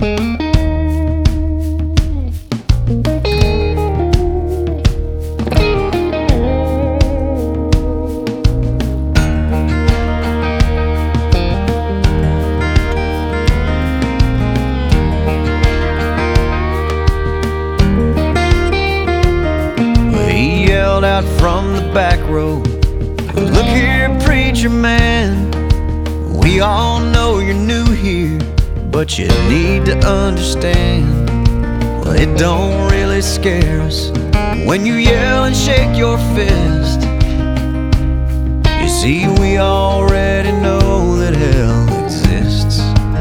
Out from the back row, "Look here, preacher man, we all know you're new here, but you need to understand, well, it don't really scare us when you yell and shake your fist. You see, we already know that hell exists.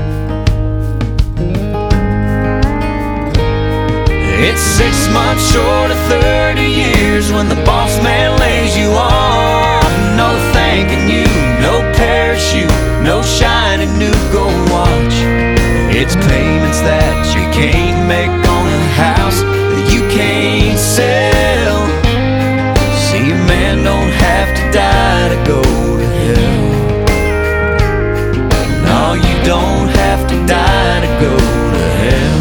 It's 6 months short of 30 years when the boss man lays you off. No thanking you, no parachute, no shiny new gold watch. It's payments that you can't make on a house that you can't sell. See, a man don't have to die to go to hell. No, you don't have to die to go to hell.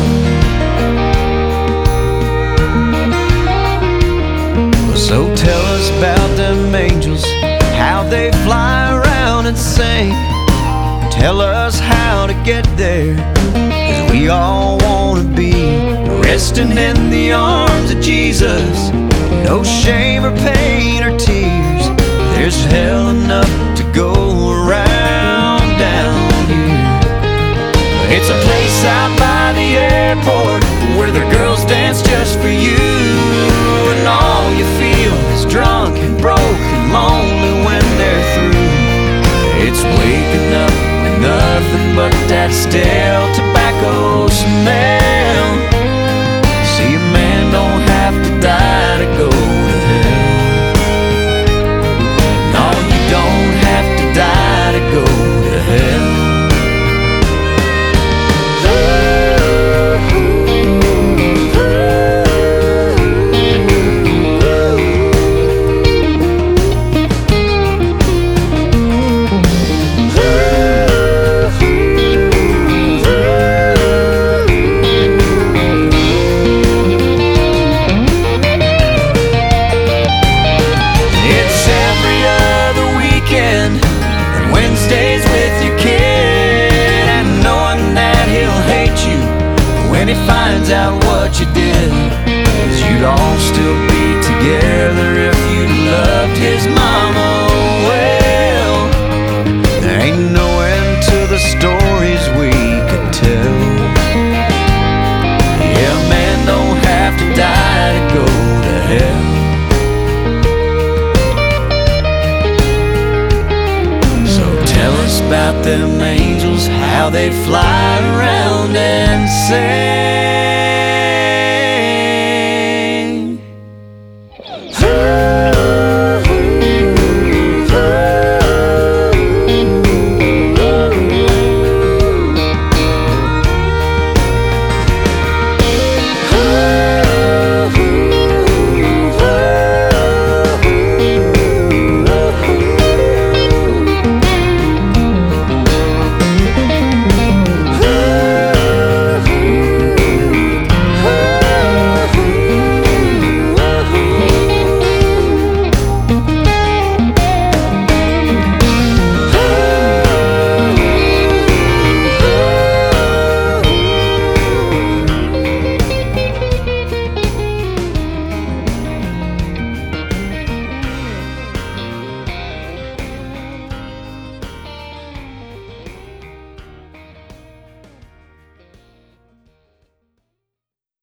So tell us about them angels, how they fly around and sing. Tell us how to get there, 'cause we all want to be resting in the arms of Jesus. No shame or pain or tears, there's hell enough to go around down here. It's a place out by the airport where the girls dance just for you, and all you feel is drunk and broke and lonely when they're through. It's waking up with nothing but that stale tobacco smell. See, a man don't have to die to go to hell. No, you don't have to die to go to hell. When he finds out what you did, 'cause you'd all still be together if you'd loved his mama well. There ain't no end to the stories we could tell. Yeah, man don't have to die to go to hell. So tell us about them angels, how they fly around and say